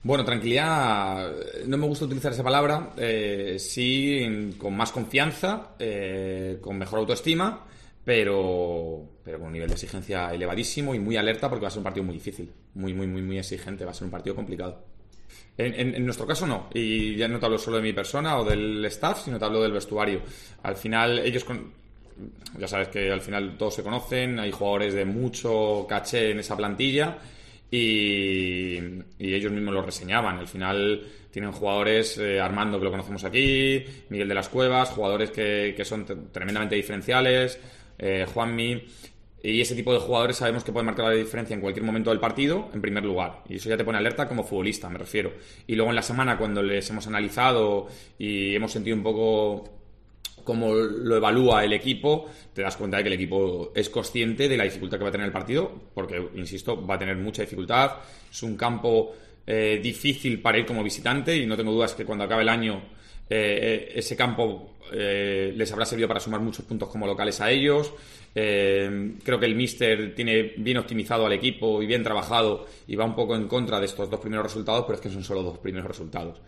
Bueno, tranquilidad, no me gusta utilizar esa palabra, sí con más confianza, con mejor autoestima, pero con un nivel de exigencia elevadísimo y muy alerta porque va a ser un partido muy difícil, muy exigente, va a ser un partido complicado. En nuestro caso no, y ya no te hablo solo de mi persona o del staff, sino te hablo del vestuario. Al final ya sabes que al final todos se conocen, hay jugadores de mucho caché en esa plantilla y ellos mismos lo reseñaban. Al final tienen jugadores, Armando, que lo conocemos aquí, Miguel de las Cuevas, jugadores que son tremendamente diferenciales, Juanmi. Y ese tipo de jugadores sabemos que pueden marcar la diferencia en cualquier momento del partido, en primer lugar. Y eso ya te pone alerta como futbolista, me refiero. Y luego en la semana, cuando les hemos analizado y hemos sentido un poco cómo lo evalúa el equipo, te das cuenta de que el equipo es consciente de la dificultad que va a tener el partido, porque, insisto, va a tener mucha dificultad. Es un campo difícil para ir como visitante y no tengo dudas que cuando acabe el año ese campo les habrá servido para sumar muchos puntos como locales a ellos. Creo que el míster tiene bien optimizado al equipo y bien trabajado y va un poco en contra de estos dos primeros resultados, pero es que son solo dos primeros resultados.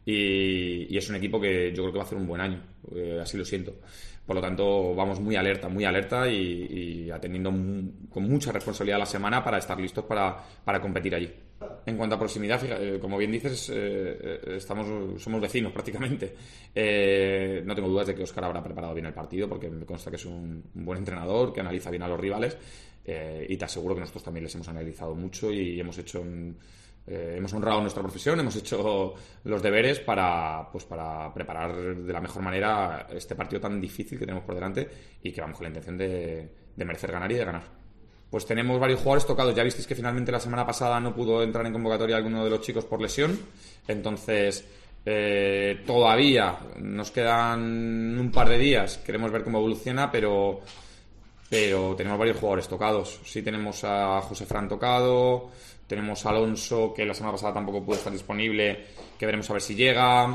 Y es un equipo que yo creo que va a hacer un buen año, así lo siento. Por lo tanto, vamos muy alerta y atendiendo con mucha responsabilidad la semana para estar listos para competir allí. En cuanto a proximidad, fíjate, como bien dices, somos vecinos prácticamente. No tengo dudas de que Óscar habrá preparado bien el partido porque me consta que es un buen entrenador, que analiza bien a los rivales y te aseguro que nosotros también les hemos analizado mucho y hemos honrado nuestra profesión, hemos hecho los deberes para preparar de la mejor manera este partido tan difícil que tenemos por delante y que vamos con la intención de merecer ganar y de ganar. Pues tenemos varios jugadores tocados. Ya visteis que finalmente la semana pasada no pudo entrar en convocatoria alguno de los chicos por lesión. Entonces, todavía nos quedan un par de días. Queremos ver cómo evoluciona, pero tenemos varios jugadores tocados. Sí, tenemos a José Fran tocado, tenemos a Alonso, que la semana pasada tampoco pudo estar disponible, que veremos a ver si llega.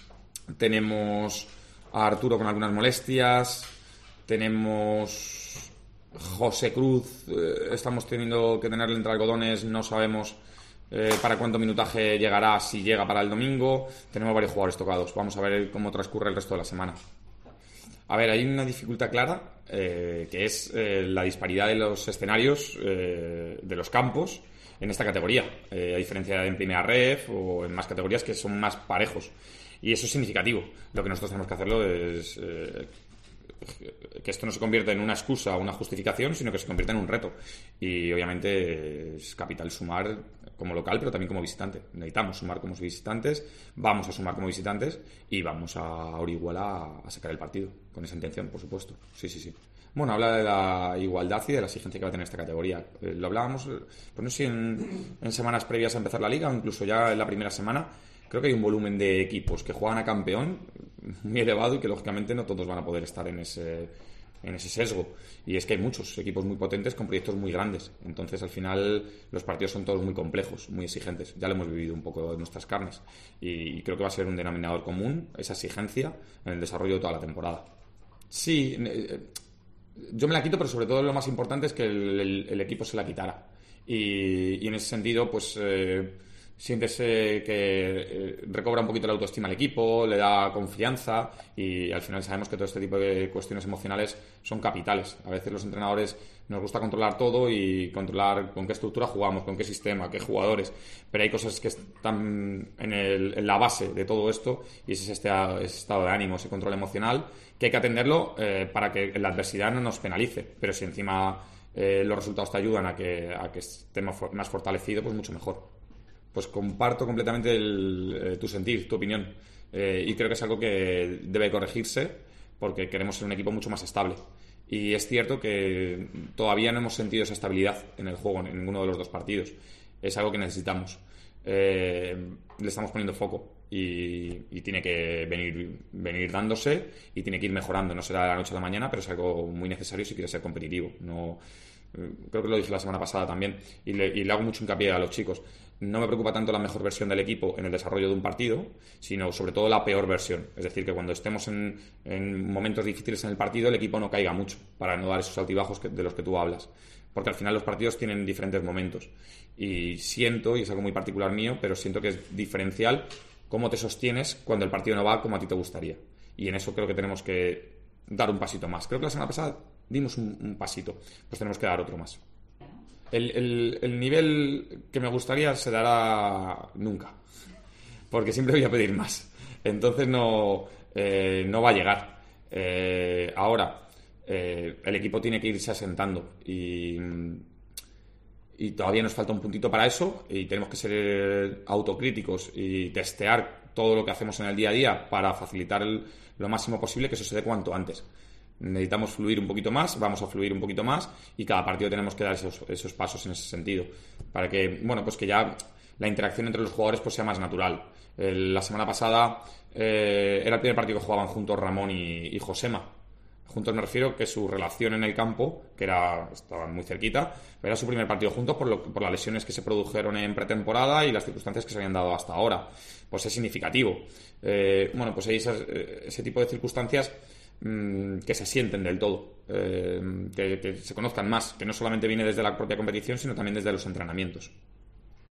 Tenemos a Arturo con algunas molestias. Tenemos José Cruz, estamos teniendo que tenerle entre algodones, no sabemos para cuánto minutaje llegará, si llega para el domingo. Tenemos varios jugadores tocados, vamos a ver cómo transcurre el resto de la semana. A ver, hay una dificultad clara, que es la disparidad de los escenarios, de los campos en esta categoría, a diferencia de en primera ref o en más categorías que son más parejos, y eso es significativo. Lo que nosotros tenemos que hacerlo es que esto no se convierta en una excusa o una justificación, sino que se convierta en un reto. Y obviamente es capital sumar como local, pero también como visitante. Necesitamos sumar como visitantes, vamos a sumar como visitantes y vamos a Orihuela a sacar el partido, con esa intención, por supuesto. Sí. Bueno, habla de la igualdad y de la exigencia que va a tener esta categoría. Lo hablábamos, pues no sé si en semanas previas a empezar la liga o incluso ya en la primera semana. Creo que hay un volumen de equipos que juegan a campeón muy elevado y que lógicamente no todos van a poder estar en ese sesgo. Y es que hay muchos equipos muy potentes con proyectos muy grandes. Entonces al final los partidos son todos muy complejos, muy exigentes. Ya lo hemos vivido un poco en nuestras carnes y creo que va a ser un denominador común esa exigencia en el desarrollo de toda la temporada. Sí, yo me la quito, pero sobre todo lo más importante es que el equipo se la quitara. Y en ese sentido, pues sientes que recobra un poquito la autoestima al equipo, le da confianza y al final sabemos que todo este tipo de cuestiones emocionales son capitales. A veces los entrenadores nos gusta controlar todo y controlar con qué estructura jugamos, con qué sistema, qué jugadores, pero hay cosas que están en la base de todo esto y ese estado de ánimo, ese control emocional, que hay que atenderlo para que la adversidad no nos penalice, pero si encima los resultados te ayudan a que estés más fortalecido, pues mucho mejor. Pues comparto completamente tu sentir, tu opinión. Y creo que es algo que debe corregirse porque queremos ser un equipo mucho más estable. Y es cierto que todavía no hemos sentido esa estabilidad en el juego, en ninguno de los dos partidos. Es algo que necesitamos. Le estamos poniendo foco y tiene que venir dándose y tiene que ir mejorando. No será de la noche a la mañana, pero es algo muy necesario si quieres ser competitivo. No, creo que lo dije la semana pasada también y le hago mucho hincapié a los chicos. No me preocupa tanto la mejor versión del equipo en el desarrollo de un partido, sino sobre todo la peor versión. Es decir, que cuando estemos en momentos difíciles en el partido, el equipo no caiga mucho para no dar esos altibajos de los que tú hablas. porque al final los partidos tienen diferentes momentos. Y siento, y es algo muy particular mío, pero siento que es diferencial cómo te sostienes cuando el partido no va como a ti te gustaría. Y en eso creo que tenemos que dar un pasito más. Creo que la semana pasada dimos un pasito, pues tenemos que dar otro más. El nivel que me gustaría se dará nunca, porque siempre voy a pedir más. Entonces no va a llegar. Ahora, el equipo tiene que irse asentando y todavía nos falta un puntito para eso y tenemos que ser autocríticos y testear todo lo que hacemos en el día a día para facilitar lo máximo posible que eso se dé cuanto antes. Necesitamos fluir un poquito más, vamos a fluir un poquito más y cada partido tenemos que dar esos pasos en ese sentido para que, bueno, pues que ya la interacción entre los jugadores pues sea más natural. La semana pasada era el primer partido que jugaban juntos Ramón y Josema. Juntos me refiero que su relación en el campo, que estaban muy cerquita, pero era su primer partido juntos por las lesiones que se produjeron en pretemporada y las circunstancias que se habían dado hasta ahora. Pues es significativo. Bueno, pues hay ese tipo de circunstancias que se asienten del todo, que se conozcan más, que no solamente viene desde la propia competición, sino también desde los entrenamientos.